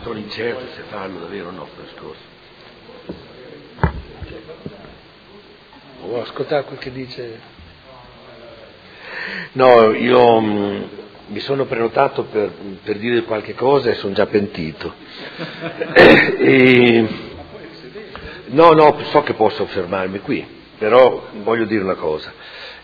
sono incerto se farlo davvero o no questo discorso. Vuoi ascoltare quel che dice? No, io mi sono prenotato per dire qualche cosa e sono già pentito. No, so che posso fermarmi qui, però voglio dire una cosa.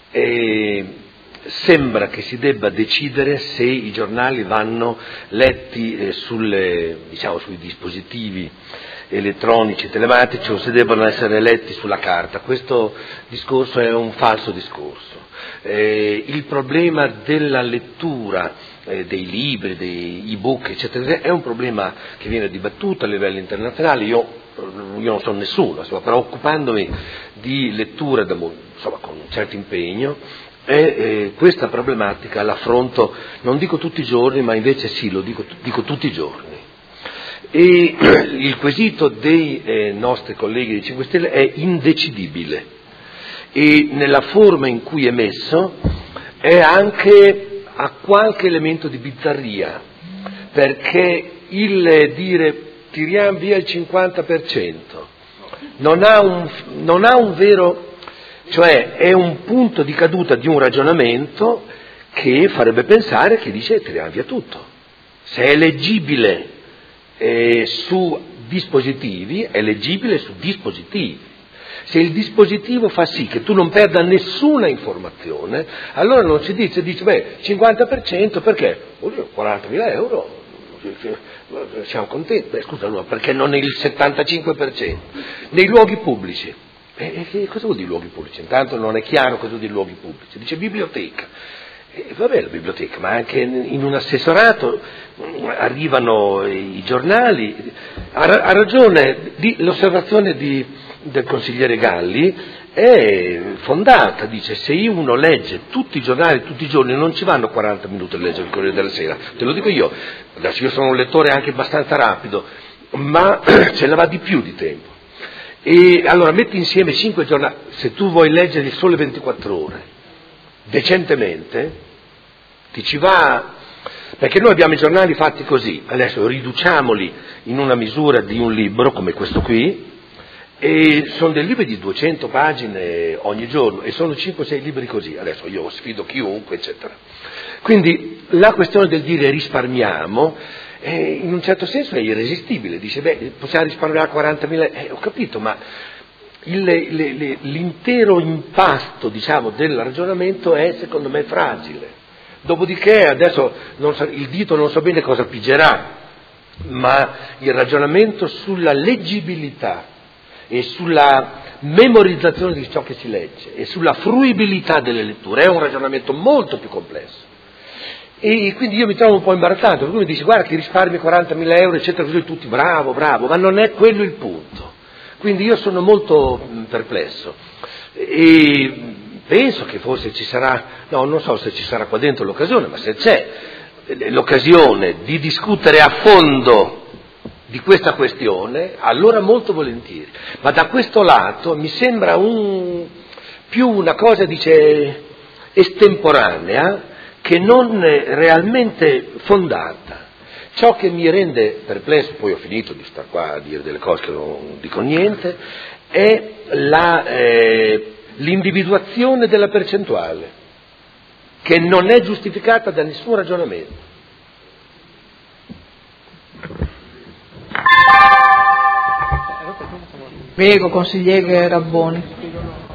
Sembra che si debba decidere se i giornali vanno letti sui dispositivi elettronici, telematici, o se debbano essere letti sulla carta. Questo discorso è un falso discorso. Il problema della lettura dei libri, dei ebook, eccetera, è un problema che viene dibattuto a livello internazionale. Io non sono nessuno, però occupandomi di lettura con un certo impegno, questa problematica l'affronto, non dico tutti i giorni, ma invece sì, lo dico tutti i giorni. E il quesito dei nostri colleghi dei 5 Stelle è indecidibile, e nella forma in cui è messo ha qualche elemento di bizzarria, perché il dire tiriamo via il 50% non ha un vero, cioè è un punto di caduta di un ragionamento che farebbe pensare che dice tiriamo via tutto. Se è leggibile su dispositivi, è leggibile su dispositivi. Se il dispositivo fa sì che tu non perda nessuna informazione, allora non si dice 50% perché? 40.000 euro, siamo contenti. Scusa, no, perché non il 75%? Nei luoghi pubblici. Cosa vuol dire luoghi pubblici? Intanto non è chiaro cosa vuol dire luoghi pubblici. Dice biblioteca. Vabbè, la biblioteca, ma anche in un assessorato arrivano i giornali. Ha ragione, l'osservazione del consigliere Galli è fondata, dice se uno legge tutti i giornali tutti i giorni non ci vanno 40 minuti a leggere il Corriere della Sera, te lo dico io, adesso io sono un lettore anche abbastanza rapido, ma ce ne va di più di tempo. E allora metti insieme 5 giornali, se tu vuoi leggere il Sole 24 ore decentemente, ti ci va, perché noi abbiamo i giornali fatti così, adesso riduciamoli in una misura di un libro come questo qui, e sono dei libri di 200 pagine ogni giorno, e sono 5-6 libri così, adesso io sfido chiunque, eccetera. Quindi la questione del dire risparmiamo, in un certo senso è irresistibile, dice possiamo risparmiare 40.000, ho capito, ma l'intero impasto, del ragionamento è secondo me fragile. Dopodiché adesso il dito non so bene cosa piggerà, ma il ragionamento sulla leggibilità e sulla memorizzazione di ciò che si legge e sulla fruibilità delle letture è un ragionamento molto più complesso. E quindi io mi trovo un po' imbarazzato, perché lui mi dice guarda che risparmi 40.000 euro, eccetera, così tutti bravo, ma non è quello il punto. Quindi io sono molto perplesso e penso che forse ci sarà, non so se ci sarà qua dentro l'occasione, ma se c'è l'occasione di discutere a fondo di questa questione, allora molto volentieri. Ma da questo lato mi sembra più una cosa, estemporanea, che non realmente fondata. Ciò che mi rende perplesso, poi ho finito di star qua a dire delle cose che non dico niente, è l'individuazione della percentuale, che non è giustificata da nessun ragionamento. Prego, consigliere Rabboni.